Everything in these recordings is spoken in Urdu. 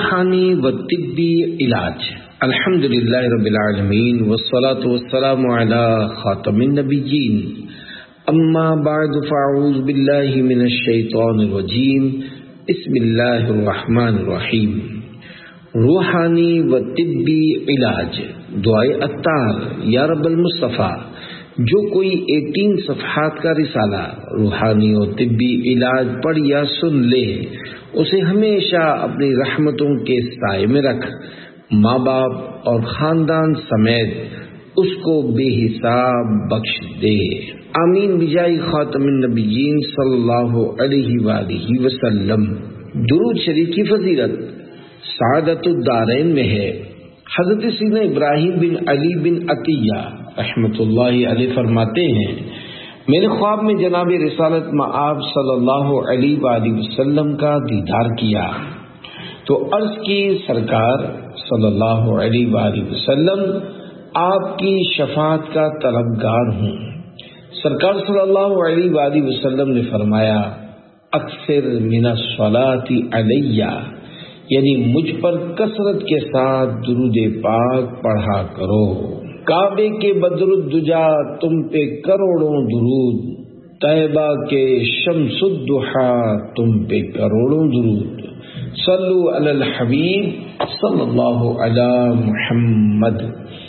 روحانی و طبی علاج۔ الحمدللہ رب العالمین والصلاة والسلام علی خاتم النبیین، اما بعد فاعوذ باللہ من الشیطان الرجیم، بسم اللہ الرحمن الرحیم۔ روحانی و طبی علاج، دعائے عطار یا رب المصطفیٰ۔ جو کوئی 18 صفحات کا رسالہ روحانی و طبی علاج پڑھ یا سن لے، اسے ہمیشہ اپنی رحمتوں کے سائے میں رکھ، ماں باپ اور خاندان سمیت اس کو بے حساب بخش دے، آمین بجائے خاتم النبیین صلی اللہ علیہ وآلہ وسلم۔ درود شریف کی فضیلت سعادت الدارین میں ہے۔ حضرت سیدنا ابراہیم بن علی بن عطیہ رحمۃ اللہ علیہ فرماتے ہیں، میں نے خواب میں جناب رسالت مآب صلی اللہ علیہ وآلہ وسلم کا دیدار کیا تو عرض کی، سرکار صلی اللہ علیہ وآلہ وسلم آپ کی شفاعت کا طلبگار ہوں۔ سرکار صلی اللہ علیہ وآلہ وسلم نے فرمایا، اکثر من الصلاۃ علیہ، یعنی مجھ پر کثرت کے ساتھ درود پاک پڑھا کرو۔ کعبے کے بدر الدجا تم پہ کروڑوں درود، طیبہ کے شمس الضحا تم پہ کروڑوں درود، صلو علی الحبیب صلی اللہ علی محمد۔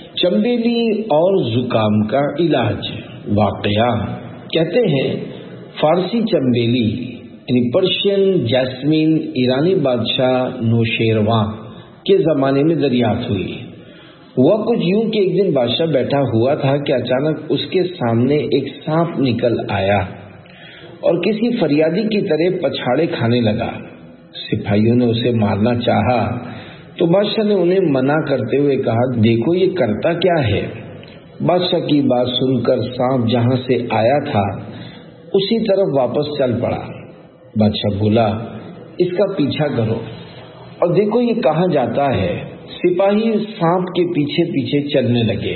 چنبیلی اور زکام کا علاج۔ واقعہ کہتے ہیں فارسی چنبیلی یعنی پرشین جیسمین ایرانی بادشاہ نوشیروان کے زمانے میں دریافت ہوئی۔ ہوا کچھ یوں کہ ایک دن بادشاہ بیٹھا ہوا تھا کہ اچانک اس کے سامنے ایک سانپ نکل آیا اور کسی فریادی کی طرح پچھاڑے کھانے لگا۔ سپاہیوں نے اسے مارنا چاہا تو بادشاہ نے انہیں منع کرتے ہوئے کہا، دیکھو یہ کرتا کیا ہے۔ بادشاہ کی بات سن کر سانپ جہاں سے آیا تھا اسی طرف واپس چل پڑا۔ بادشاہ بولا، اس کا پیچھا کرو اور دیکھو یہ کہاں جاتا ہے۔ سپاہی سانپ کے پیچھے پیچھے چلنے لگے۔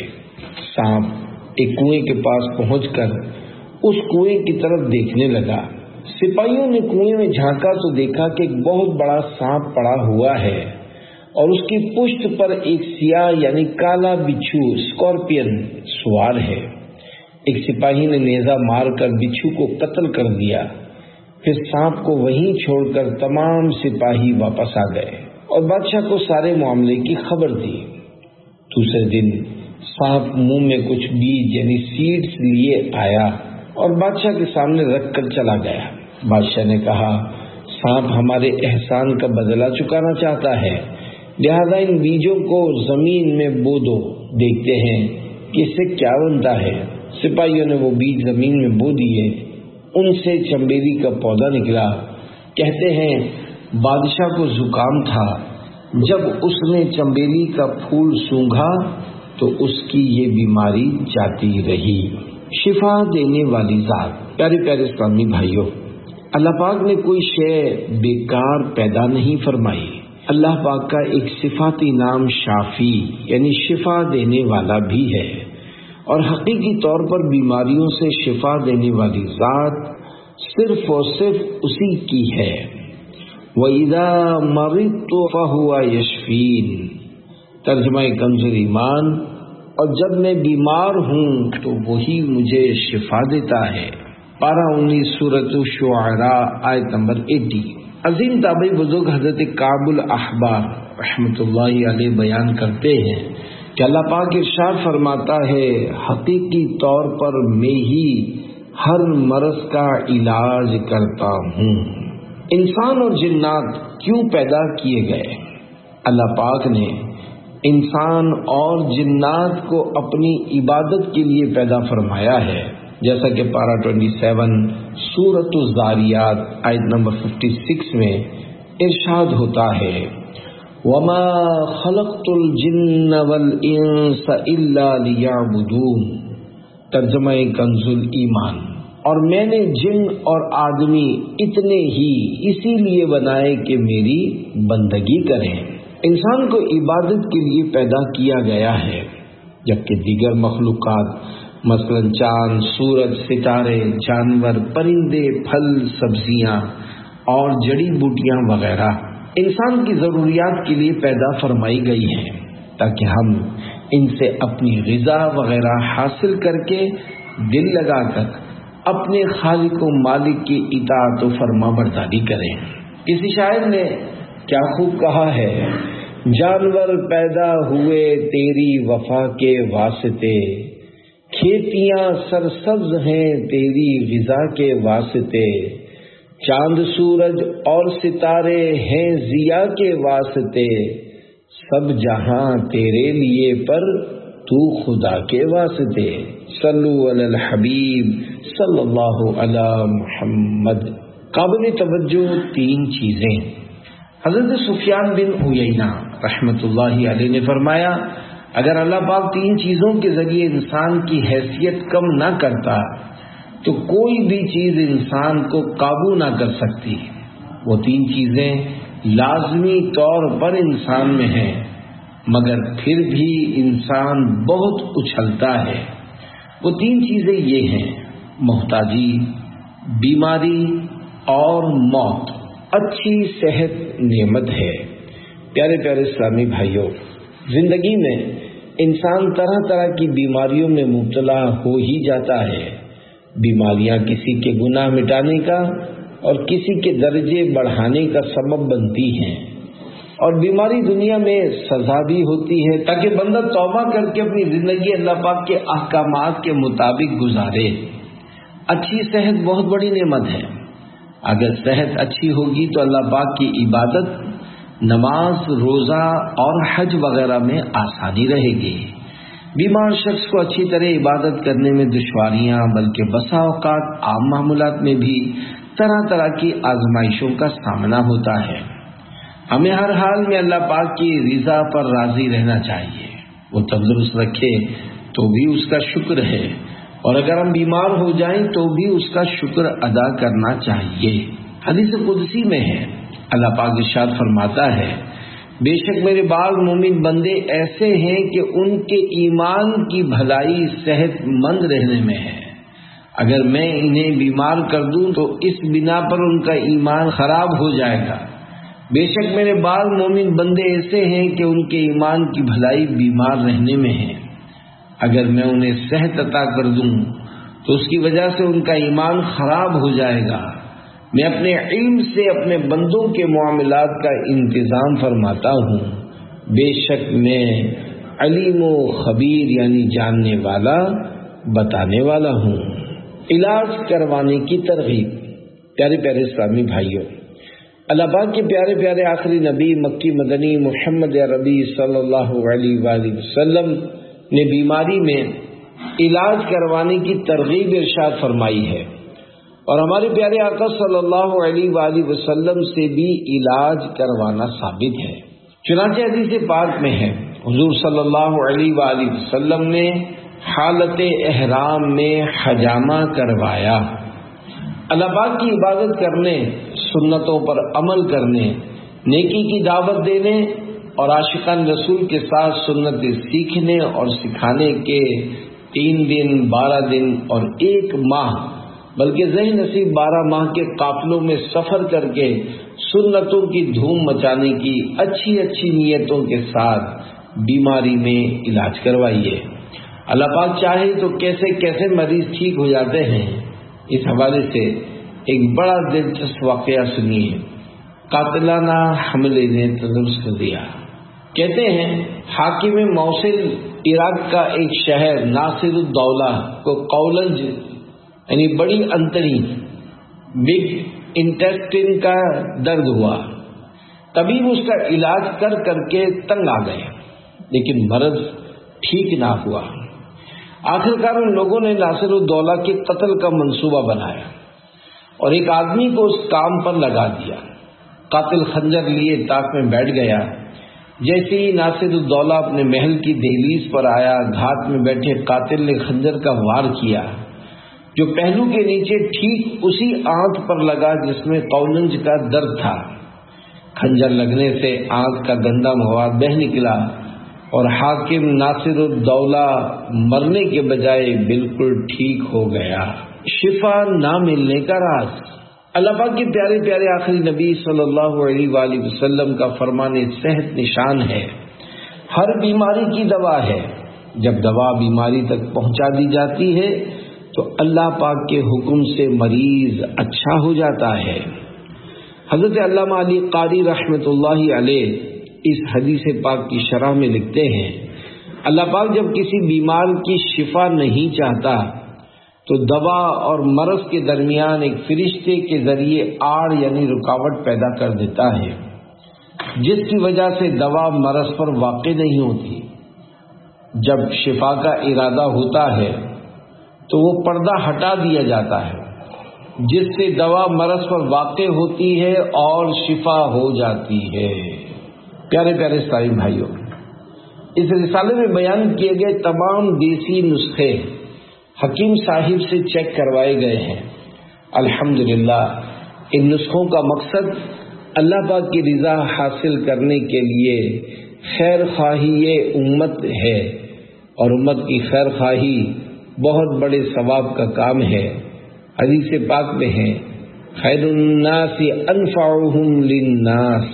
سانپ ایک کنویں کے پاس پہنچ کر اس کنویں کی طرف دیکھنے لگا۔ سپاہیوں نے کنویں میں جھانکا تو دیکھا کہ ایک بہت بڑا سانپ پڑا ہوا ہے اور اس کی پشت پر ایک سیاہ یعنی کالا بچھو اسکارپین سوار ہے۔ ایک سپاہی نے نیزہ مار کر بچھو کو قتل کر دیا۔ پھر سانپ کو وہیں چھوڑ کر تمام سپاہی واپس آ گئے اور بادشاہ کو سارے معاملے کی خبر دی۔ دوسرے دن سانپ منہ میں کچھ بیج یعنی سیڈز لیے آیا اور بادشاہ کے سامنے رکھ کر چلا گیا۔ بادشاہ نے کہا، سانپ ہمارے احسان کا بدلہ چکانا چاہتا ہے، لہذا ان بیجوں کو زمین میں بو دو، دیکھتے ہیں کہ اس سے کیا بنتا ہے۔ سپاہیوں نے وہ بیج زمین میں بو دیے، ان سے چنبیلی کا پودا نکلا۔ کہتے ہیں بادشاہ کو زکام تھا، جب اس نے چنبیلی کا پھول سونگھا تو اس کی یہ بیماری جاتی رہی۔ شفا دینے والی ذات۔ پیارے پیارے اسلامی بھائیوں، اللہ پاک نے کوئی شے بیکار پیدا نہیں فرمائی۔ اللہ پاک کا ایک صفاتی نام شافی یعنی شفا دینے والا بھی ہے، اور حقیقی طور پر بیماریوں سے شفا دینے والی ذات صرف اور صرف اسی کی ہے۔ وَإِذَا مَرِضْتُ فَهُوَ يَشْفِينِ، ترجمہ کنز ایمان، اور جب میں بیمار ہوں تو وہی مجھے شفا دیتا ہے۔ پارہ 19 سورۃ الشعراء آیت نمبر 80۔ عظیم تابعی بزرگ حضرت کعب الاحبار رحمۃ اللہ علیہ بیان کرتے ہیں کہ اللہ پاک ارشاد فرماتا ہے، حقیقی طور پر میں ہی ہر مرض کا علاج کرتا ہوں۔ انسان اور جنات کیوں پیدا کیے گئے؟ اللہ پاک نے انسان اور جنات کو اپنی عبادت کے لیے پیدا فرمایا ہے، جیسا کہ پارہ 27 سورۃ الذاریات آیت نمبر 56 میں ارشاد ہوتا ہے، وَمَا خَلَقْتُ الْجِنَّ وَالْإِنسَ إِلَّا لِيَعْبُدُونَ، ترجمہ کنز ایمان، اور میں نے جن اور آدمی اتنے ہی اسی لیے بنائے کہ میری بندگی کریں۔ انسان کو عبادت کے لیے پیدا کیا گیا ہے، جبکہ دیگر مخلوقات مثلا چاند، سورج، ستارے، جانور، پرندے، پھل، سبزیاں اور جڑی بوٹیاں وغیرہ انسان کی ضروریات کے لیے پیدا فرمائی گئی ہیں تاکہ ہم ان سے اپنی غذا وغیرہ حاصل کر کے دل لگا کر اپنے خالق و مالک کی اطاعت و فرما برداری کریں۔ کسی شاعر نے کیا خوب کہا ہے، جانور پیدا ہوئے تیری وفا کے واسطے، کھیتیاں سرسبز ہیں تیری غذا کے واسطے، چاند سورج اور ستارے ہیں ضیاء کے واسطے، سب جہاں تیرے لیے پر تو خدا کے واسطے۔ صلو علی الحبیب صلی اللہ علی محمد۔ قابل توجہ تین چیزیں۔ حضرت سفیان بن عیینہ رحمۃ اللہ علیہ نے فرمایا، اگر اللہ پاک تین چیزوں کے ذریعے انسان کی حیثیت کم نہ کرتا تو کوئی بھی چیز انسان کو قابو نہ کر سکتی۔ وہ تین چیزیں لازمی طور پر انسان میں ہیں، مگر پھر بھی انسان بہت اچھلتا ہے۔ وہ تین چیزیں یہ ہیں، محتاجی، بیماری اور موت۔ اچھی صحت نعمت ہے۔ پیارے پیارے اسلامی بھائیوں، زندگی میں انسان طرح طرح کی بیماریوں میں مبتلا ہو ہی جاتا ہے۔ بیماریاں کسی کے گناہ مٹانے کا اور کسی کے درجے بڑھانے کا سبب بنتی ہیں، اور بیماری دنیا میں سزا بھی ہوتی ہے تاکہ بندہ توبہ کر کے اپنی زندگی اللہ پاک کے احکامات کے مطابق گزارے۔ اچھی صحت بہت بڑی نعمت ہے۔ اگر صحت اچھی ہوگی تو اللہ پاک کی عبادت، نماز، روزہ اور حج وغیرہ میں آسانی رہے گی۔ بیمار شخص کو اچھی طرح عبادت کرنے میں دشواریاں، بلکہ بسا اوقات عام معاملات میں بھی طرح طرح کی آزمائشوں کا سامنا ہوتا ہے۔ ہمیں ہر حال میں اللہ پاک کی رضا پر راضی رہنا چاہیے۔ وہ تندرست رکھے تو بھی اس کا شکر ہے، اور اگر ہم بیمار ہو جائیں تو بھی اس کا شکر ادا کرنا چاہیے۔ حدیث قدسی میں ہے، اللہ پاک ارشاد فرماتا ہے، بے شک میرے بعض مومن بندے ایسے ہیں کہ ان کے ایمان کی بھلائی صحت مند رہنے میں ہے، اگر میں انہیں بیمار کر دوں تو اس بنا پر ان کا ایمان خراب ہو جائے گا۔ بے شک میرے بعض مومن بندے ایسے ہیں کہ ان کے ایمان کی بھلائی بیمار رہنے میں ہے، اگر میں انہیں صحت عطا کر دوں تو اس کی وجہ سے ان کا ایمان خراب ہو جائے گا۔ میں اپنے علم سے اپنے بندوں کے معاملات کا انتظام فرماتا ہوں، بے شک میں علیم و خبیر یعنی جاننے والا، بتانے والا ہوں۔ علاج کروانے کی ترغیب۔ پیارے پیارے اسلامی بھائیوں، اللہ پاک کے پیارے پیارے آخری نبی مکی مدنی محمد عربی صلی اللہ علیہ وآلہ وسلم نے بیماری میں علاج کروانے کی ترغیب ارشاد فرمائی ہے، اور ہمارے پیارے آقا صلی اللہ علیہ وآلہ وسلم سے بھی علاج کروانا ثابت ہے۔ چنانچہ حدیث پاک میں ہے، حضور صلی اللہ علیہ وآلہ وسلم نے حالت احرام میں حجامہ کروایا۔ اللہ پاک کی عبادت کرنے، سنتوں پر عمل کرنے، نیکی کی دعوت دینے اور عاشقان رسول کے ساتھ سنت سیکھنے اور سکھانے کے 3 دن، 12 دن اور 1 ماہ بلکہ ذہن نصیب 12 ماہ کے قافلوں میں سفر کر کے سنتوں کی دھوم مچانے کی اچھی اچھی نیتوں کے ساتھ بیماری میں علاج کروائیے۔ اللہ پاک چاہے تو کیسے کیسے مریض ٹھیک ہو جاتے ہیں۔ اس حوالے سے ایک بڑا دلچسپ واقعہ سنیے۔ قاتلانہ حملے نے تندرست کر دیا۔ کہتے ہیں حاکم موصل عراق کا ایک شہر ناصر الدولہ کو قولنج یعنی بڑی انتڑی، بگ انٹسٹین کا درد ہوا۔ طبیب اس کا علاج کر کر کے تنگ آ گئے، لیکن مرض ٹھیک نہ ہوا۔ آخرکار ان لوگوں نے ناصر الدولہ کے قتل کا منصوبہ بنایا اور ایک آدمی کو اس کام پر لگا دیا۔ قاتل خنجر لیے طاق میں بیٹھ گیا۔ جیسے ہی ناصر الدولہ اپنے محل کی دہلیز پر آیا، گھات میں بیٹھے قاتل نے خنجر کا وار کیا، جو پہلو کے نیچے ٹھیک اسی آنت پر لگا جس میں قولنج کا درد تھا۔ خنجر لگنے سے آنت کا گندا مواد بہہ نکلا اور حاکم ناصر الدولہ مرنے کے بجائے بالکل ٹھیک ہو گیا۔ شفا نہ ملنے کا راز۔ اللہ پاک کے پیارے پیارے آخری نبی صلی اللہ علیہ وآلہ وسلم کا فرمان صحت نشان ہے، ہر بیماری کی دوا ہے۔ جب دوا بیماری تک پہنچا دی جاتی ہے تو اللہ پاک کے حکم سے مریض اچھا ہو جاتا ہے۔ حضرت علامہ علی قاری رحمۃ اللہ علیہ اس حدیث پاک کی شرح میں لکھتے ہیں، اللہ پاک جب کسی بیمار کی شفا نہیں چاہتا تو دوا اور مرض کے درمیان ایک فرشتے کے ذریعے آڑ یعنی رکاوٹ پیدا کر دیتا ہے، جس کی وجہ سے دوا مرض پر واقع نہیں ہوتی۔ جب شفا کا ارادہ ہوتا ہے تو وہ پردہ ہٹا دیا جاتا ہے، جس سے دوا مرض پر واقع ہوتی ہے اور شفا ہو جاتی ہے۔ پیارے پیارے اسلامی بھائیوں، اس رسالے میں بیان کیے گئے تمام دیسی نسخے حکیم صاحب سے چیک کروائے گئے ہیں۔ الحمدللہ ان نسخوں کا مقصد اللہ پاک کی رضا حاصل کرنے کے لیے خیر خواہی امت ہے، اور امت کی خیر خواہی بہت بڑے ثواب کا کام ہے۔ حدیث پاک میں ہے، خیر الناس انفعهم للناس،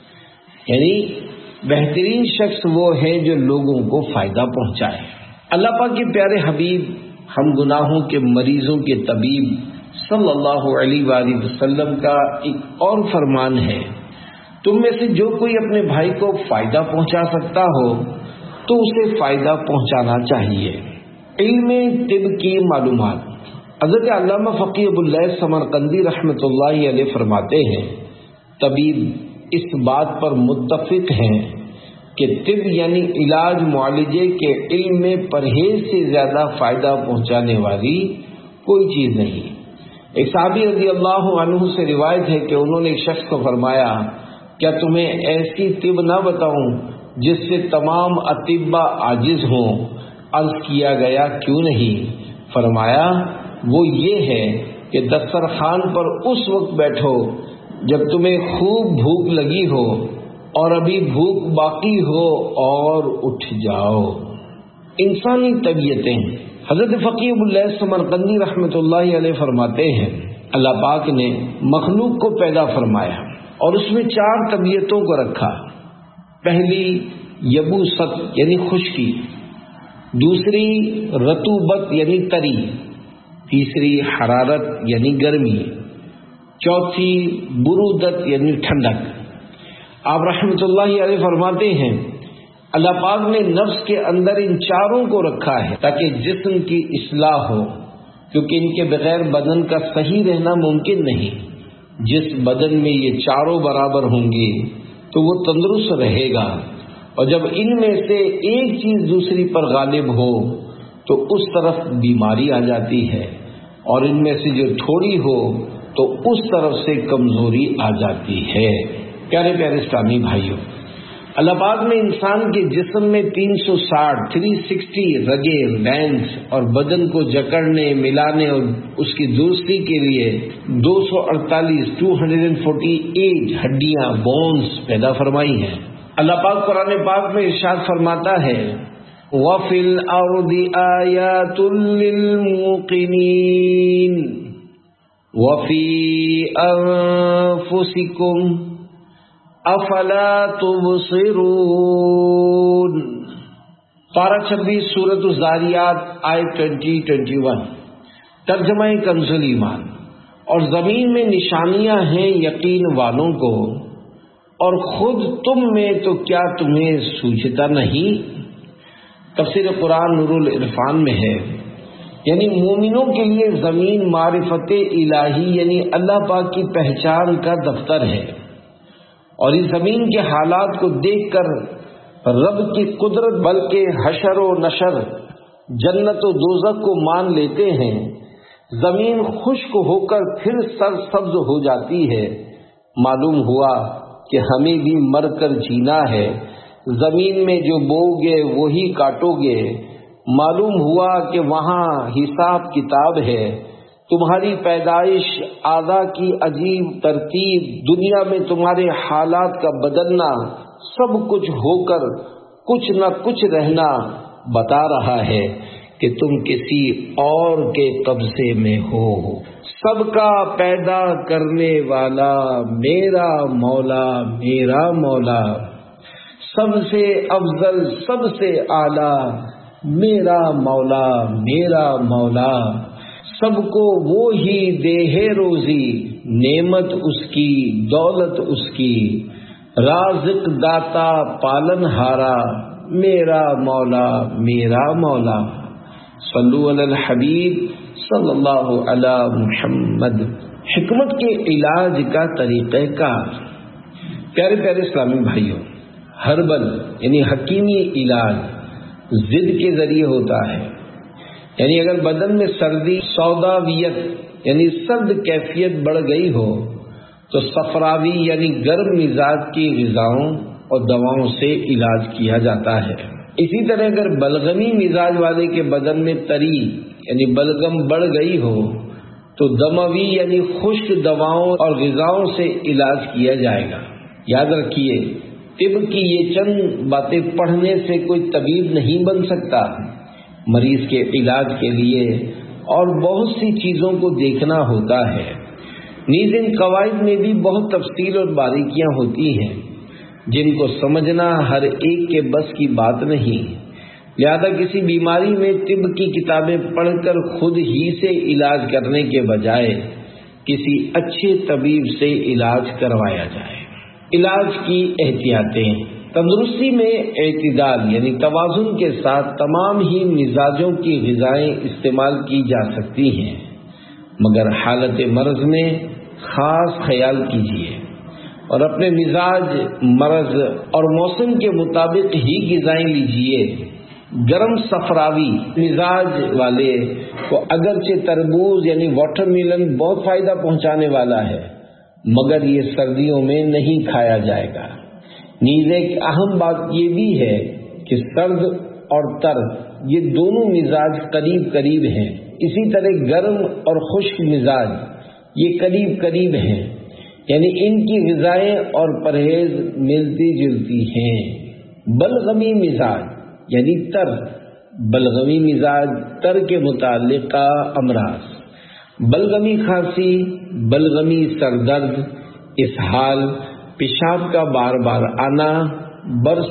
یعنی بہترین شخص وہ ہے جو لوگوں کو فائدہ پہنچائے۔ اللہ پاک کے پیارے حبیب ہم گناہوں کے مریضوں کے طبیب صلی اللہ علیہ وآلہ وسلم کا ایک اور فرمان ہے، تم میں سے جو کوئی اپنے بھائی کو فائدہ پہنچا سکتا ہو تو اسے فائدہ پہنچانا چاہیے۔ علم طب کی معلومات، حضرت علامہ فقی ابو اللیث سمرقندی رحمۃ اللہ علیہ فرماتے ہیں، طبیب اس بات پر متفق ہیں کہ طب یعنی علاج معالجے کے علم میں پرہیز سے زیادہ فائدہ پہنچانے والی کوئی چیز نہیں۔ ایک صحابی رضی اللہ عنہ سے روایت ہے کہ انہوں نے ایک شخص کو فرمایا، کیا تمہیں ایسی طب نہ بتاؤں جس سے تمام اطباء عاجز ہوں؟ عرض کیا گیا کیوں نہیں؟ فرمایا وہ یہ ہے کہ دسترخوان پر اس وقت بیٹھو جب تمہیں خوب بھوک لگی ہو اور ابھی بھوک باقی ہو اور اٹھ جاؤ۔ انسانی طبیعتیں، حضرت فقی ابو اللیث سمرقندی رحمۃ اللہ علیہ فرماتے ہیں، اللہ پاک نے مخلوق کو پیدا فرمایا اور اس میں 4 طبیعتوں کو رکھا۔ پہلی یبوست یعنی خشکی، دوسری رطوبت یعنی تری، تیسری حرارت یعنی گرمی، چوتھی برودت یعنی ٹھنڈک۔ آپ رحمۃ اللہ علیہ فرماتے ہیں، اللہ پاک نے نفس کے اندر ان 4 کو رکھا ہے تاکہ جسم کی اصلاح ہو، کیونکہ ان کے بغیر بدن کا صحیح رہنا ممکن نہیں۔ جس بدن میں یہ 4 برابر ہوں گے تو وہ تندرست رہے گا، اور جب ان میں سے ایک چیز دوسری پر غالب ہو تو اس طرف بیماری آ جاتی ہے، اور ان میں سے جو تھوڑی ہو تو اس طرف سے کمزوری آ جاتی ہے۔ پیارے پیارے اسلامی بھائیوں، اللہ پاک نے انسان کے جسم میں 360 رگیں وینس اور بدن کو جکڑنے ملانے اور اس کی درستی کے لیے 248 ہڈیاں بونز پیدا فرمائی ہیں۔ اللہ پاک قرآن پاک میں ارشاد فرماتا ہے، وَفِي الْأَرْضِ آيَاتٌ لِّلْمُوقِنِينَ وَفِي أَنفُسِكُمْ افلا تبصرون۔ پارہ 26 سورۃ الذاریات آیت 20-21۔ ترجمہ کنز ایمان، اور زمین میں نشانیاں ہیں یقین والوں کو، اور خود تم میں تو کیا تمہیں سوچتا نہیں؟ تفسیر قرآن نور العرفان میں ہے، یعنی مومنوں کے لیے زمین معرفت الہی یعنی اللہ پاک کی پہچان کا دفتر ہے، اور اس زمین کے حالات کو دیکھ کر رب کی قدرت بلکہ حشر و نشر، جنت و دوزخ کو مان لیتے ہیں۔ زمین خشک ہو کر پھر سرسبز ہو جاتی ہے، معلوم ہوا کہ ہمیں بھی مر کر جینا ہے۔ زمین میں جو بو گے وہی کاٹو گے، معلوم ہوا کہ وہاں حساب کتاب ہے۔ تمہاری پیدائش، اعضاء کی عجیب ترتیب، دنیا میں تمہارے حالات کا بدلنا، سب کچھ ہو کر کچھ نہ کچھ رہنا بتا رہا ہے کہ تم کسی اور کے قبضے میں ہو۔ سب کا پیدا کرنے والا میرا مولا میرا مولا، سب سے افضل سب سے اعلی میرا مولا میرا مولا، سب کو وہ ہی دے ہے روزی، نعمت اس کی دولت اس کی، رازق داتا پالن ہارا میرا مولا میرا مولا۔ صلو علی الحبیب صلی اللہ علی محمد۔ حکمت کے علاج کا طریقہ کار۔ پیارے پیارے اسلامی بھائیوں، ہربل یعنی حکیمی علاج ضد کے ذریعے ہوتا ہے، یعنی اگر بدن میں سردی سوداویت یعنی سرد کیفیت بڑھ گئی ہو تو صفراوی یعنی گرم مزاج کی غذاؤں اور دواؤں سے علاج کیا جاتا ہے۔ اسی طرح اگر بلغمی مزاج والے کے بدن میں تری یعنی بلغم بڑھ گئی ہو تو دموی یعنی خشک دواؤں اور غذاؤں سے علاج کیا جائے گا۔ یاد رکھیے، طب کی یہ چند باتیں پڑھنے سے کوئی طبیب نہیں بن سکتا۔ مریض کے علاج کے لیے اور بہت سی چیزوں کو دیکھنا ہوتا ہے، نیز ان قواعد میں بھی بہت تفصیل اور باریکیاں ہوتی ہیں جن کو سمجھنا ہر ایک کے بس کی بات نہیں، لہذا کسی بیماری میں طب کی کتابیں پڑھ کر خود ہی سے علاج کرنے کے بجائے کسی اچھے طبیب سے علاج کروایا جائے۔ علاج کی احتیاطیں۔ تندرستی میں اعتدال یعنی توازن کے ساتھ تمام ہی مزاجوں کی غذائیں استعمال کی جا سکتی ہیں، مگر حالت مرض میں خاص خیال کیجیے اور اپنے مزاج، مرض اور موسم کے مطابق ہی غذائیں لیجیے۔ گرم صفراوی مزاج والے کو اگرچہ تربوز یعنی واٹر میلن بہت فائدہ پہنچانے والا ہے، مگر یہ سردیوں میں نہیں کھایا جائے گا۔ نیز ایک اہم بات یہ بھی ہے کہ سرد اور تر یہ دونوں مزاج قریب قریب ہیں، اسی طرح گرم اور خشک مزاج یہ قریب قریب ہیں، یعنی ان کی غذائیں اور پرہیز ملتی جلتی ہیں۔ بلغمی مزاج یعنی تر، بلغمی مزاج تر کے متعلقہ امراض، بلغمی کھانسی، بلغمی سر درد، اسہال، پیشاب کا بار بار آنا، برس،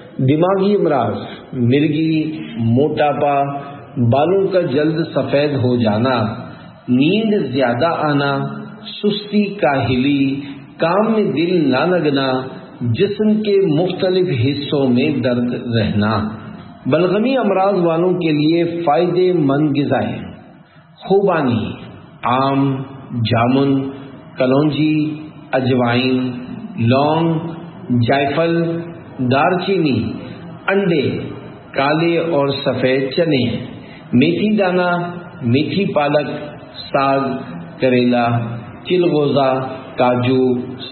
دماغی امراض، مرگی، موٹاپا، بالوں کا جلد سفید ہو جانا، نیند زیادہ آنا، سستی، کاہلی، کام میں دل نہ لگنا، جسم کے مختلف حصوں میں درد رہنا۔ بلغمی امراض والوں کے لیے فائدے مند غذائیں: خوبانی، آم، جامن، کلونجی، اجوائن، لونگ، جائفل، دار چینی، انڈے، کالے اور سفید چنے، میتھی دانہ، میتھی پالک، ساگ، کریلا، چلغوزہ، کاجو،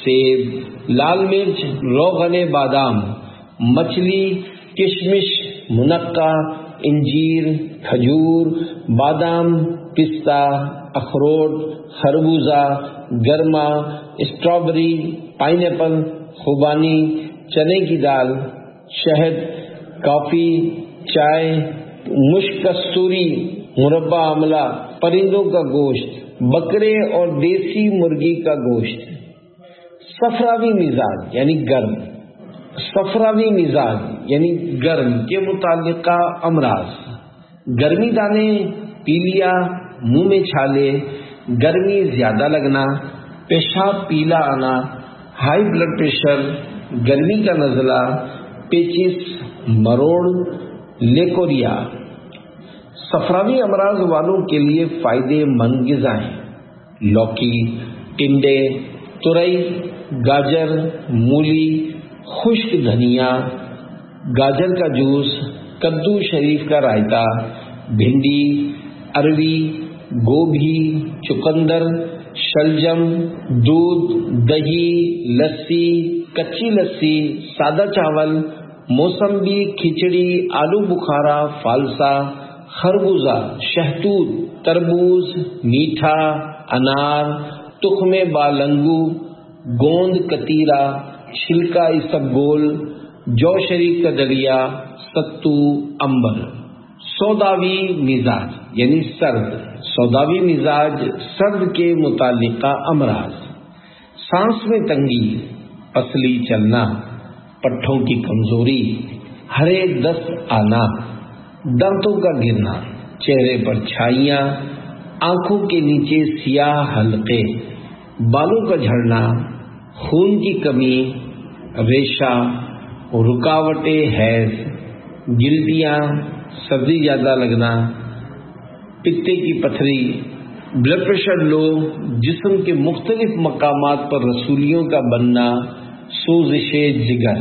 سیب، لال مرچ، روغن بادام، مچھلی، کشمش، منقع، انجیر، کھجور، بادام، پستہ، اخروٹ، خربوزہ، گرما، اسٹرابری، پائن ایپل، خوبانی، چنے کی دال، شہد، کافی، چائے، مشک کستوری، مربع آملہ، پرندوں کا گوشت، بکرے اور دیسی مرغی کا گوشت۔ صفراوی مزاج یعنی گرم، صفراوی مزاج یعنی گرم کے متعلقہ امراض: گرمی دانے، پیلیا، منہ میں چھالے، گرمی زیادہ لگنا، پیشاب پیلا آنا، ہائی بلڈ پریشر، گرمی کا نزلہ، پیچس، مروڑ، لیکوریا۔ صفراوی امراض والوں کے لیے فائدے مند غذائیں: لوکی، ٹنڈے، ترئی، گاجر، مولی، خشک دھنیا، گاجر کا جوس، کدو شریف کا رائتا، بھنڈی، اروی، گوبھی، چقندر، شلجم، دودھ، دہی، لسی، کچی لسی، سادہ چاول، موسمبی، کھچڑی، آلو بخارا، فالسا، خربوزہ، شہتوت، تربوز، میٹھا، انار، تخم بالنگو، گوند کتیرا، چھلکا اسبگول، جو شریف کا دلیا، ستو، امبر۔ سوداوی مزاج یعنی سرد، سوداوی مزاج سرد کے متعلقہ امراض، سانس میں تنگی، پسلی چلنا، پٹھوں کی کمزوری، ہرے دست آنا، دانتوں کا گرنا، چہرے پر چھائیاں، آنکھوں کے نیچے سیاہ حلقے، بالوں کا جھڑنا، خون کی کمی، ریشہ، رکاوٹیں حیض، گلٹیاں، سردی زیادہ لگنا، پتے کی پتھری، بلڈ پریشر لو، جسم کے مختلف مقامات پر رسولیوں کا بننا، سوزش جگر۔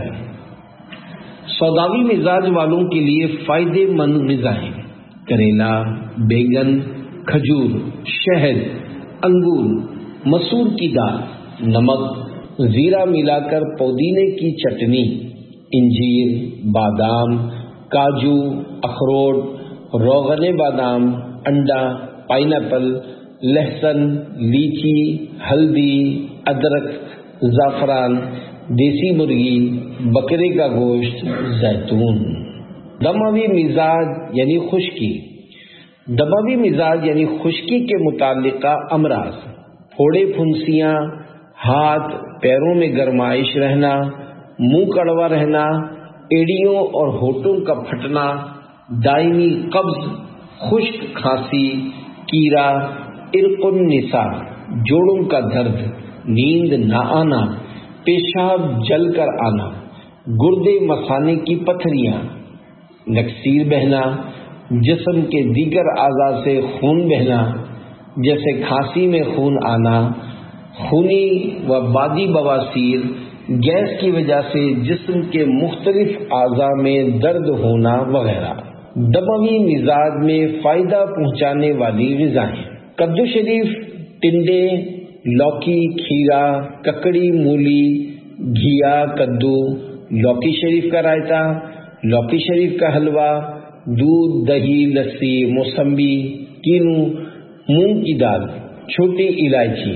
سوداوی مزاج والوں کے لیے فائدے مند غذائیں: کریلا، بیگن، کھجور، شہد، انگور، مسور کی دال، نمک، زیرہ ملا کر پودینے کی چٹنی، انجیر، بادام، کاجو، اخروٹ، روغن بادام، انڈا، پائن ایپل، لہسن، لیچی، ہلدی، ادرک، زعفران، دیسی مرغی، بکرے کا گوشت، زیتون۔ دموی مزاج یعنی خشکی، دموی مزاج یعنی خشکی کے متعلقہ امراض: پھوڑے پھنسیاں، ہاتھ پیروں میں گرمائش رہنا، منہ کڑوا رہنا، ایڑیوں اور ہونٹوں کا پھٹنا، دائمی قبض، خشک کھانسی، کیڑا، عرق النساء، جوڑوں کا درد، نیند نہ آنا، پیشاب جل کر آنا، گردے مثانے کی پتھریاں، نکسیر بہنا، جسم کے دیگر اعضاء سے خون بہنا جیسے کھانسی میں خون آنا، خونی و بادی بواسیر، گیس کی وجہ سے جسم کے مختلف اعضاء میں درد ہونا وغیرہ۔ دموی مزاج میں فائدہ پہنچانے والی غذائیں: کدو شریف، ٹنڈے، لوکی، کھیرا، ککڑی، مولی، گھیا، کدو، لوکی شریف کا رائتا، لوکی شریف کا حلوہ، دودھ، دہی، لسی، موسمبی، کینو، مونگ کی دال، چھوٹی الائچی،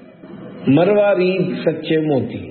مروارید، سچے موتی،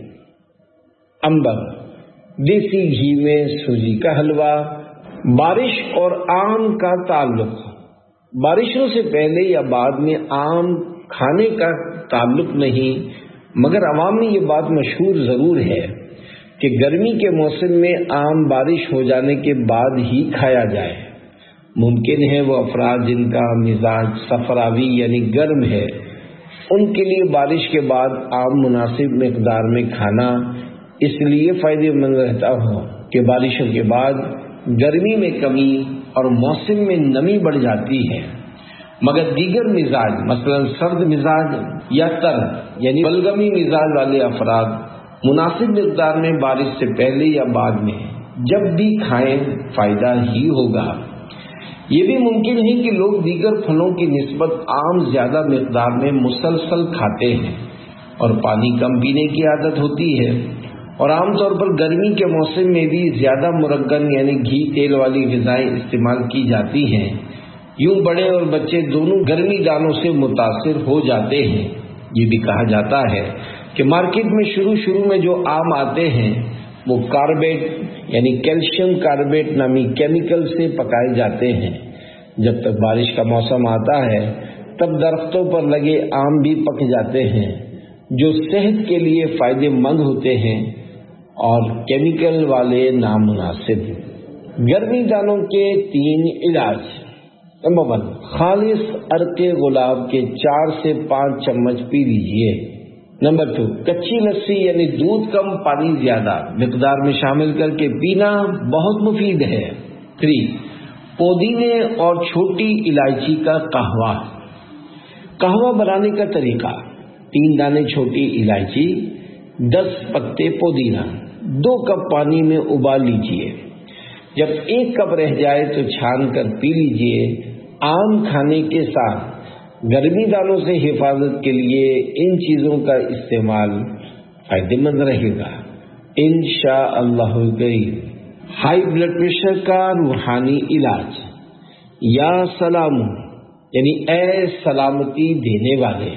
امبر، دیسی گھی میں سوجی کا حلوہ۔ بارش اور آم کا تعلق: بارشوں سے پہلے یا بعد میں آم کھانے کا تعلق نہیں، مگر عوام میں یہ بات مشہور ضرور ہے کہ گرمی کے موسم میں آم بارش ہو جانے کے بعد ہی کھایا جائے۔ ممکن ہے وہ افراد جن کا مزاج صفراوی یعنی گرم ہے، ان کے لیے بارش کے بعد آم مناسب مقدار میں کھانا اس لیے فائدہ مند رہتا ہو کہ بارشوں کے بعد گرمی میں کمی اور موسم میں نمی بڑھ جاتی ہے، مگر دیگر مزاج مثلا سرد مزاج یا تر یعنی بلغمی مزاج والے افراد مناسب مقدار میں بارش سے پہلے یا بعد میں جب بھی کھائیں فائدہ ہی ہوگا۔ یہ بھی ممکن ہے کہ لوگ دیگر پھلوں کی نسبت آم زیادہ مقدار میں مسلسل کھاتے ہیں اور پانی کم پینے کی عادت ہوتی ہے، اور عام طور پر گرمی کے موسم میں بھی زیادہ مرگن یعنی گھی تیل والی غذائیں استعمال کی جاتی ہیں۔ یوں بڑے اور بچے دونوں گرمی دانوں سے متاثر ہو جاتے ہیں۔ یہ بھی کہا جاتا ہے کہ مارکیٹ میں شروع میں جو آم آتے ہیں وہ کاربیٹ یعنی کیلشیم کاربیٹ نامی کیمیکل سے پکائے جاتے ہیں۔ جب تک بارش کا موسم آتا ہے تب درختوں پر لگے آم بھی پک جاتے ہیں جو صحت کے لیے فائدہ مند ہوتے ہیں اور کیمیکل والے نامناسب۔ گرمی دانوں کے 3 علاج: نمبر 1، خالص عرق گلاب کے 4 سے 5 چمچ پی لیجئے۔ نمبر 2، کچی لسی یعنی دودھ کم پانی زیادہ مقدار میں شامل کر کے پینا بہت مفید ہے۔ 3، پودینے اور چھوٹی الائچی کا قہوہ۔ قہوہ بنانے کا طریقہ: 3 دانے چھوٹی الائچی، 10 پتے پودینہ، 2 کپ پانی میں ابال لیجئے۔ جب 1 کپ رہ جائے تو چھان کر پی لیجئے۔ آم کھانے کے ساتھ گرمی دانوں سے حفاظت کے لیے ان چیزوں کا استعمال فائدہ مند رہے گا انشاءاللہ کریم۔ ہائی بلڈ پریشر کا روحانی علاج: یا سلام یعنی اے سلامتی دینے والے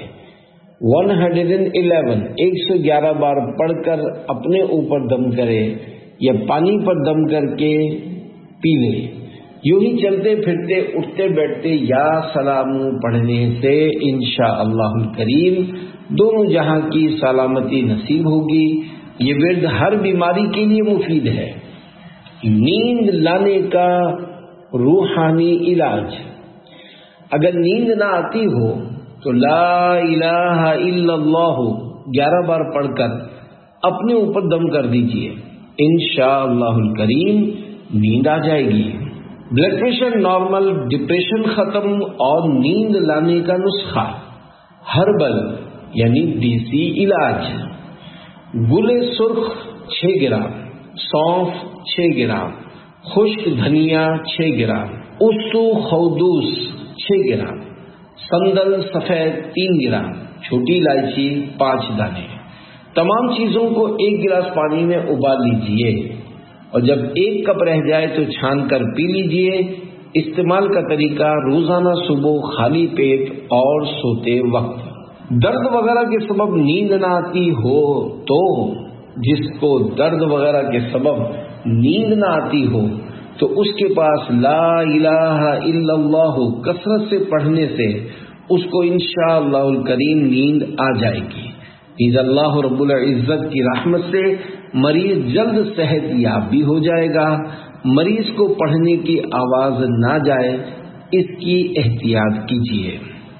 111 بار پڑھ کر اپنے اوپر دم کرے یا پانی پر دم کر کے پی لے۔ یوں ہی چلتے پھرتے اٹھتے بیٹھتے یا سلام پڑھنے سے انشاءاللہ الکریم دونوں جہاں کی سلامتی نصیب ہوگی۔ یہ ورد ہر بیماری کے لیے مفید ہے۔ نیند لانے کا روحانی علاج، اگر نیند نہ آتی ہو تو لا الہ الا اللہ 11 بار پڑھ کر اپنے اوپر دم کر دیجئے، انشاءاللہ الکریم نیند آ جائے گی۔ بلڈ پریشر نارمل، ڈپریشن ختم اور نیند لانے کا نسخہ، ہربل یعنی دیسی علاج، گل سرخ 6 گرام، سونف 6 گرام، خشک دھنیا 6 گرام، اسو خودوس 6 گرام، سندل سفید 3 گرام، چھوٹی الائچی 5 دانے۔ تمام چیزوں کو 1 گلاس پانی میں ابال لیجئے اور جب 1 کپ رہ جائے تو چھان کر پی لیجئے۔ استعمال کا طریقہ روزانہ صبح خالی پیٹ اور سوتے وقت۔ درد وغیرہ کے سبب نیند نہ آتی ہو تو جس کو درد وغیرہ کے سبب نیند نہ آتی ہو تو اس کے پاس لا الہ الا اللہ کثرت سے پڑھنے سے اس کو انشاءاللہ الکریم نیند آ جائے گی۔ باذن اللہ رب العزت کی رحمت سے مریض جلد صحت یاب بھی ہو جائے گا۔ مریض کو پڑھنے کی آواز نہ جائے، اس کی احتیاط کیجیے۔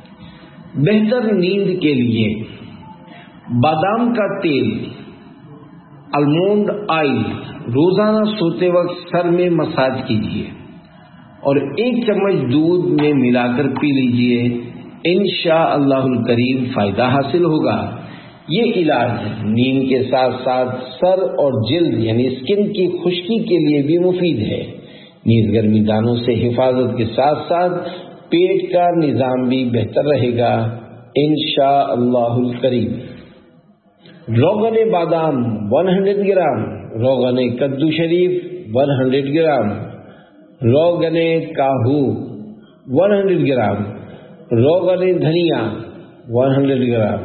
بہتر نیند کے لیے بادام کا تیل، المونڈ آئل روزانہ سوتے وقت سر میں مساج کیجیے اور 1 چمچ دودھ میں ملا کر پی لیجیے، انشاءاللہ الکریم فائدہ حاصل ہوگا۔ یہ علاج نیند کے ساتھ ساتھ سر اور جلد یعنی اسکن کی خشکی کے لیے بھی مفید ہے۔ نیز گرمی دانوں سے حفاظت کے ساتھ ساتھ پیٹ کا نظام بھی بہتر رہے گا انشاءاللہ الکریم۔ روغن بادام 100 گرام، روغن کدو شریف 100 گرام، روغن کاہو 100 گرام، روغن دھنیا 100 گرام۔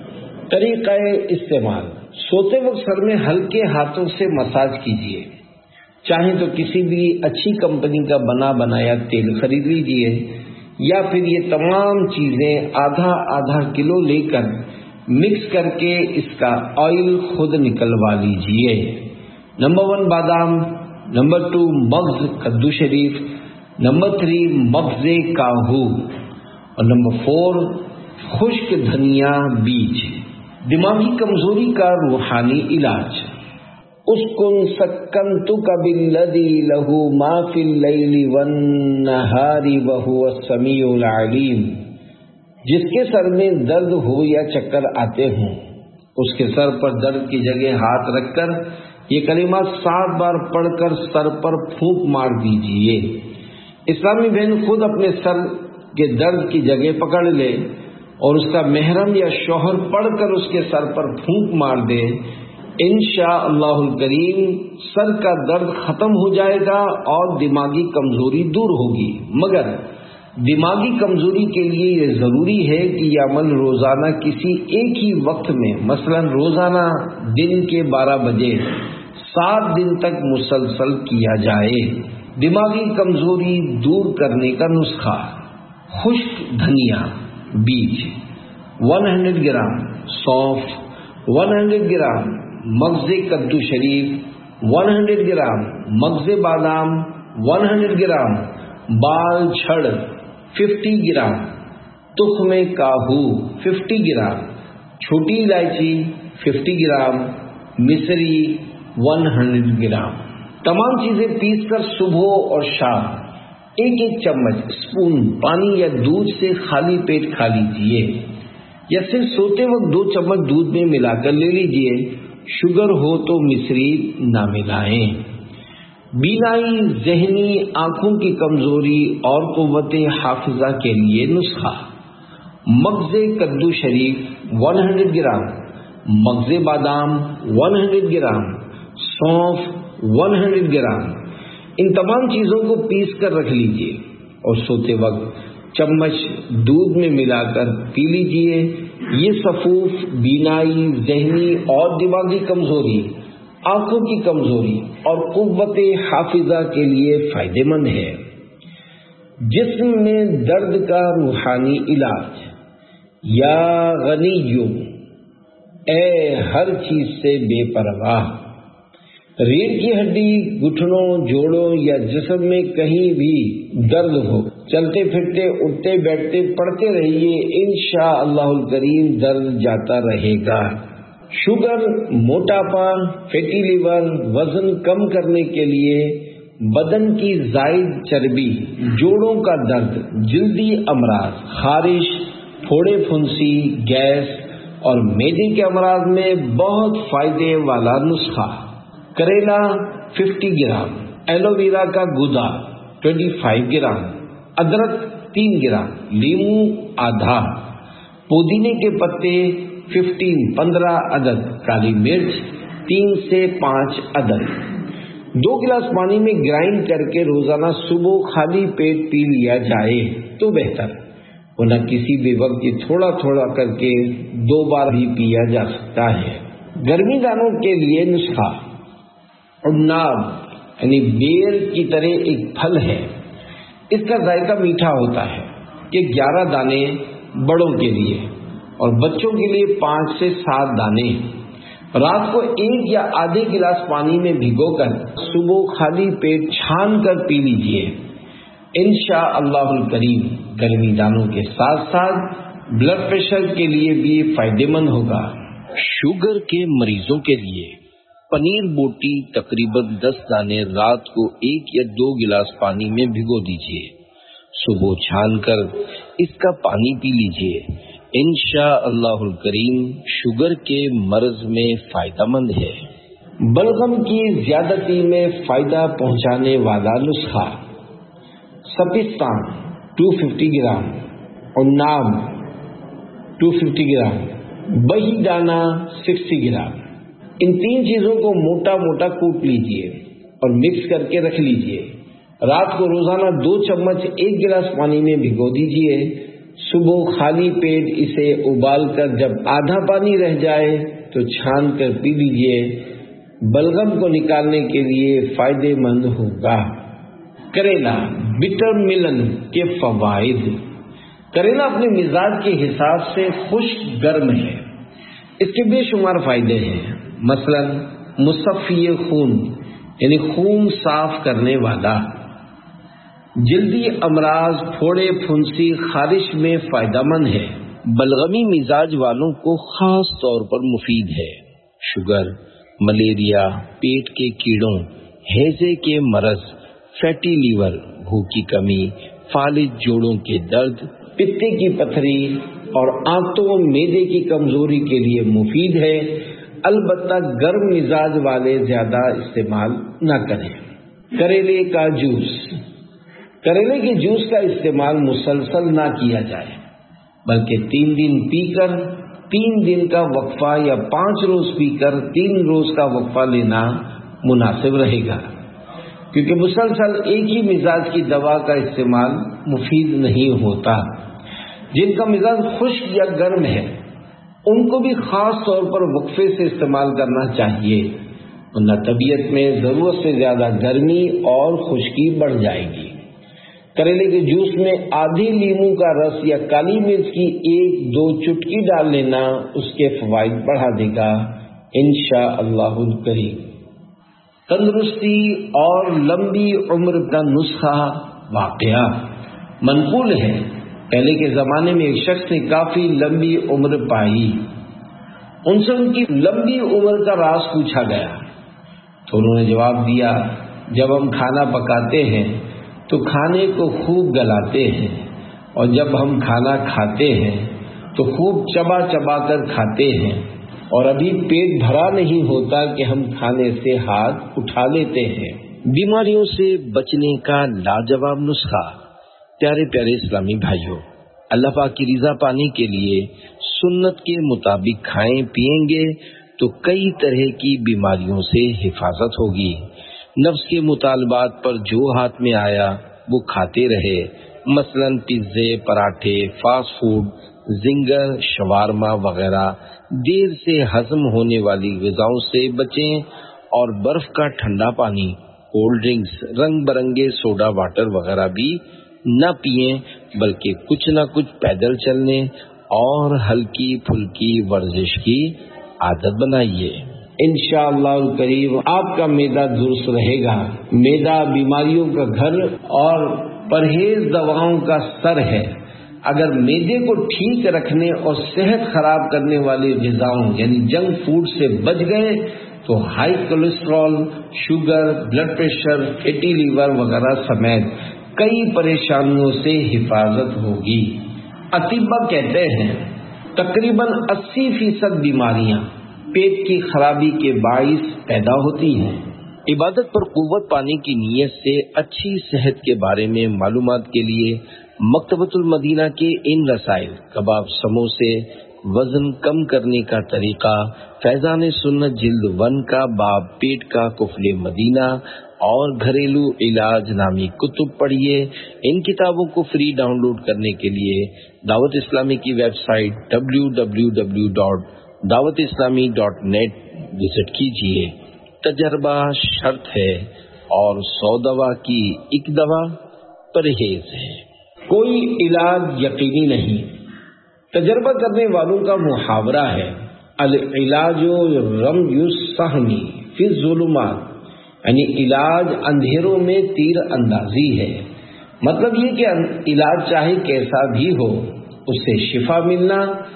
طریقہ استعمال: سوتے وقت سر میں ہلکے ہاتھوں سے مساج کیجیے، چاہیں تو کسی بھی اچھی کمپنی کا بنا بنایا تیل خرید لیجیے یا پھر یہ تمام چیزیں آدھا کلو لے کر مکس کر کے اس کا آئل خود نکلوا لیجیے۔ نمبر 1 بادام، نمبر 2 مغز کدو شریف، نمبر 3 مغز کاہو اور نمبر 4 خشک دھنیا بیج۔ دماغی کمزوری کا روحانی علاج: اسکن سکنتک بالذی لہ ما فی اللیل والنہار وہو السمیع العلیم۔ جس کے سر میں درد ہو یا چکر آتے ہوں اس کے سر پر درد کی جگہ ہاتھ رکھ کر یہ کلمات 7 بار پڑھ کر سر پر پھونک مار دیجئے۔ اسلامی بہن خود اپنے سر کے درد کی جگہ پکڑ لے اور اس کا محرم یا شوہر پڑھ کر اس کے سر پر پھونک مار دے، انشاءاللہ الکریم سر کا درد ختم ہو جائے گا اور دماغی کمزوری دور ہوگی۔ مگر دماغی کمزوری کے لیے یہ ضروری ہے کہ یہ عمل روزانہ کسی ایک ہی وقت میں، مثلا روزانہ دن کے 12 بجے 7 دن تک مسلسل کیا جائے۔ دماغی کمزوری دور کرنے کا نسخہ: خشک دھنیا بیج 100 گرام، سونف 100 گرام، مغز کدو شریف 100 گرام، مغز بادام 100 گرام، بال چھڑ 50 گرام، تخم کاہو 50 گرام، چھوٹی الائچی 50 گرام، مصری 100 گرام۔ تمام چیزیں پیس کر صبح اور شام 1 چمچ اسپون پانی یا دودھ سے خالی پیٹ کھا لیجیے یا صرف سوتے وقت 2 چمچ دودھ میں ملا کر لے لیجیے۔ شوگر ہو تو مصری نہ ملائیں۔ بینائی، ذہنی، آنکھوں کی کمزوری اور قوت حافظہ کے لیے نسخہ: مغز کدو شریف 100 گرام، مغز بادام 100 گرام، سونف 100 گرام۔ ان تمام چیزوں کو پیس کر رکھ لیجیے اور سوتے وقت چمچ دودھ میں ملا کر پی لیجیے۔ یہ سفوف، بینائی، ذہنی اور دماغی کمزوری، آنکھوں کی کمزوری اور قوت حافظہ کے لیے فائدہ مند ہے۔ جسم میں درد کا روحانی علاج۔ یا غنیو، اے ہر چیز سے بے پرواہ، ریڑھ کی ہڈی، گھٹنوں، جوڑوں یا جسم میں کہیں بھی درد ہو، چلتے پھرتے اٹھتے بیٹھتے پڑھتے رہیے، انشاءاللہ الکریم درد جاتا رہے گا۔ شوگر، موٹاپا، فیٹی لیور، وزن کم کرنے کے لیے، بدن کی زائد چربی، جوڑوں کا درد، جلدی امراض، خارش، پھوڑے پھنسی، گیس اور معدے کے امراض میں بہت فائدے والا نسخہ۔ کریلا 50 گرام، ایلو ویرا کا گودا 25 گرام، ادرک 3 گرام، لیمو آدھا، پودینے کے پتے 15 عدد، کالی مرچ 3 سے 5 عدد، 2 گلاس پانی میں گرائنڈ کر کے روزانہ صبح خالی پیٹ پی لیا جائے تو بہتر، ورنہ کسی بھی وقت یہ تھوڑا تھوڑا کر کے 2 بار بھی پیا جا سکتا ہے۔ گرمی دانوں کے لیے نسخہ۔ عناب یعنی بیر کی طرح ایک پھل ہے، اس کا ذائقہ میٹھا ہوتا ہے، کہ 11 دانے بڑوں کے لیے اور بچوں کے لیے 5 سے 7 دانے، رات کو 1 یا آدھے گلاس پانی میں بھگو کر صبح خالی پیٹ چھان کر پی لیجئے، انشاءاللہ الکریم گرمی دانوں کے ساتھ ساتھ بلڈ پریشر کے لیے بھی فائدہ مند ہوگا۔ شوگر کے مریضوں کے لیے پنیر بوٹی تقریباً 10 دانے رات کو 1 یا 2 گلاس پانی میں بھگو دیجئے، صبح چھان کر اس کا پانی پی لیجئے، انشاءاللہ الکریم شوگر کے مرض میں فائدہ مند ہے۔ بلغم کی زیادتی میں فائدہ پہنچانے والا نسخہ۔ سپستان 250 گرام، عناب 250 گرام، بہی دانہ 60 گرام، ان 3 چیزوں کو موٹا موٹا کوٹ لیجئے اور مکس کر کے رکھ لیجئے، رات کو روزانہ 2 چمچ 1 گلاس پانی میں بھگو دیجئے، صبح خالی پیٹ اسے ابال کر جب آدھا پانی رہ جائے تو چھان کر پی لیجئے، بلغم کو نکالنے کے لیے فائدہ مند ہوگا۔ کریلا بٹر ملن کے فوائد۔ کریلا اپنے مزاج کے حساب سے خشک گرم ہے، اس کے بے شمار فائدے ہیں، مثلا مصفی خون یعنی خون صاف کرنے والا، جلدی امراض، پھوڑے پھنسی، خارش میں فائدہ مند ہے، بلغمی مزاج والوں کو خاص طور پر مفید ہے۔ شوگر، ملیریا، پیٹ کے کیڑوں، ہیضے کے مرض، فیٹی لیور، بھوک کی کمی، فالج جوڑوں کے درد، پتے کی پتھری اور آنتوں معدے کی کمزوری کے لیے مفید ہے، البتہ گرم مزاج والے زیادہ استعمال نہ کریں۔ کریلے کا جوس۔ کریلے کے جوس کا استعمال مسلسل نہ کیا جائے، بلکہ 3 دن پی کر 3 دن کا وقفہ یا 5 روز پی کر 3 روز کا وقفہ لینا مناسب رہے گا، کیونکہ مسلسل ایک ہی مزاج کی دوا کا استعمال مفید نہیں ہوتا۔ جن کا مزاج خشک یا گرم ہے ان کو بھی خاص طور پر وقفے سے استعمال کرنا چاہیے، ورنہ طبیعت میں ضرورت سے زیادہ گرمی اور خشکی بڑھ جائے گی۔ کریلے کے جوس میں آدھی لیمو کا رس یا کالی مرچ کی 1-2 چٹکی ڈال لینا اس کے فوائد بڑھا دے گا، انشاءاللہ الکریم۔ تندرستی اور لمبی عمر کا نسخہ۔ واقعہ منقول ہے، پہلے کے زمانے میں ایک شخص نے کافی لمبی عمر پائی، ان سے ان کی لمبی عمر کا راز پوچھا گیا تو انہوں نے جواب دیا، جب ہم کھانا پکاتے ہیں تو کھانے کو خوب گلاتے ہیں، اور جب ہم کھانا کھاتے ہیں تو خوب چبا چبا کر کھاتے ہیں، اور ابھی پیٹ بھرا نہیں ہوتا کہ ہم کھانے سے ہاتھ اٹھا لیتے ہیں۔ بیماریوں سے بچنے کا لاجواب نسخہ۔ پیارے پیارے اسلامی بھائیوں، اللہ پاک کی رضا پانے کے لیے سنت کے مطابق کھائیں پیئیں گے تو کئی طرح کی بیماریوں سے حفاظت ہوگی۔ نفس کے مطالبات پر جو ہاتھ میں آیا وہ کھاتے رہے، مثلا پیزے، پراٹھے، فاسٹ فوڈ، زنگر، شوارما وغیرہ، دیر سے ہضم ہونے والی غذاؤں سے بچیں، اور برف کا ٹھنڈا پانی، کولڈ ڈرنکس، رنگ برنگے سوڈا واٹر وغیرہ بھی نہ پئیں بلکہ کچھ نہ کچھ پیدل چلنے اور ہلکی پھلکی ورزش کی عادت بنائیے۔ انشاءاللہ الکریم آپ کا معدہ درست رہے گا۔ معدہ بیماریوں کا گھر اور پرہیز دواؤں کا سر ہے۔ اگر معدے کو ٹھیک رکھنے اور صحت خراب کرنے والی غذاؤں یعنی جنک فوڈ سے بچ گئے تو high cholesterol, sugar, blood pressure, fatty liver وغیرہ سمیت کئی پریشانیوں سے حفاظت ہوگی۔ اطباء کہتے ہیں تقریباً 80% بیماریاں پیٹ کی خرابی کے باعث پیدا ہوتی ہیں۔ عبادت پر قوت پانے کی نیت سے اچھی صحت کے بارے میں معلومات کے لیے مکتبۃ المدینہ کے ان رسائل کباب، سموسے، وزن کم کرنے کا طریقہ، فیضان سنت جلد 1 کا باب پیٹ کا قفل مدینہ اور گھریلو علاج نامی کتب پڑھیے۔ ان کتابوں کو فری ڈاؤن لوڈ کرنے کے لیے دعوت اسلامی کی ویب سائٹ www.dawatislami.net وزٹ کیجیے۔ تجربہ شرط ہے اور 100 دوا کی ایک دوا پرہیز ہے۔ کوئی علاج یقینی نہیں۔ تجربہ کرنے والوں کا محاورہ ہے العلاج رمی السہم فی الظلمات، یعنی علاج اندھیروں میں تیر اندازی ہے۔ مطلب یہ کہ علاج چاہے کیسا بھی ہو اس سے شفا ملنا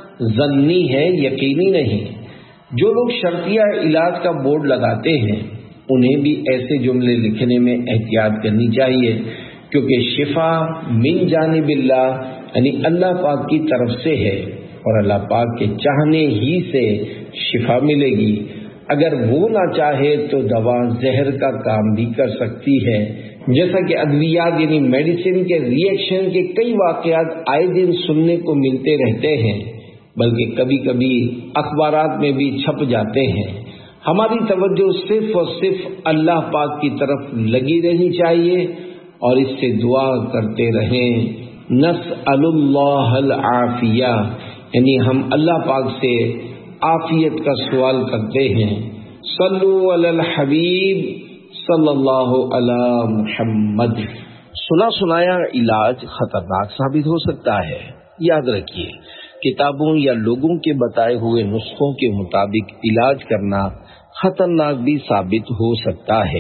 ظنی ہے، یقینی نہیں۔ جو لوگ شرطیہ علاج کا بورڈ لگاتے ہیں انہیں بھی ایسے جملے لکھنے میں احتیاط کرنی چاہیے، کیونکہ شفا من جانب اللہ یعنی اللہ پاک کی طرف سے ہے اور اللہ پاک کے چاہنے ہی سے شفا ملے گی۔ اگر وہ نہ چاہے تو دوا زہر کا کام بھی کر سکتی ہے، جیسا کہ ادویات یعنی میڈیسن کے ری ایکشن کے کئی واقعات آئے دن سننے کو ملتے رہتے ہیں، بلکہ کبھی کبھی اخبارات میں بھی چھپ جاتے ہیں۔ ہماری توجہ صرف اور صرف اللہ پاک کی طرف لگی رہنی چاہیے اور اس سے دعا کرتے رہیں، نسأل اللہ العافیہ، یعنی ہم اللہ پاک سے عافیت کا سوال کرتے ہیں۔ صلو علی الحبیب صلی اللہ علی محمد۔ سنا سنایا علاج خطرناک ثابت ہو سکتا ہے۔ یاد رکھیے، کتابوں یا لوگوں کے بتائے ہوئے نسخوں کے مطابق علاج کرنا خطرناک بھی ثابت ہو سکتا ہے۔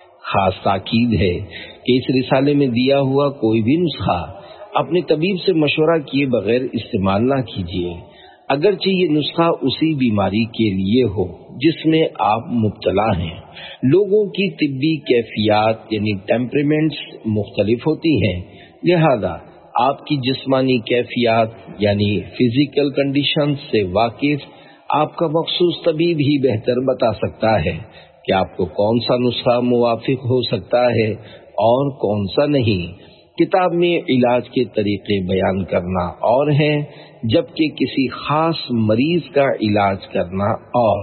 خاص تاکید ہے کہ اس رسالے میں دیا ہوا کوئی بھی نسخہ اپنے طبیب سے مشورہ کیے بغیر استعمال نہ کیجیے، اگرچہ یہ نسخہ اسی بیماری کے لیے ہو جس میں آپ مبتلا ہیں۔ لوگوں کی طبی کیفیات یعنی ٹیمپرمنٹس مختلف ہوتی ہیں، لہذا آپ کی جسمانی کیفیات یعنی فزیکل کنڈیشن سے واقف آپ کا مخصوص طبیب ہی بہتر بتا سکتا ہے کہ آپ کو کون سا نسخہ موافق ہو سکتا ہے اور کون سا نہیں۔ کتاب میں علاج کے طریقے بیان کرنا اور ہیں، جبکہ کسی خاص مریض کا علاج کرنا اور۔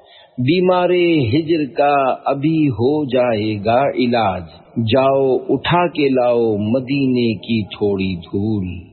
بیمار ہجر کا ابھی ہو جائے گا علاج، جاؤ اٹھا کے لاؤ مدینے کی تھوڑی دھول۔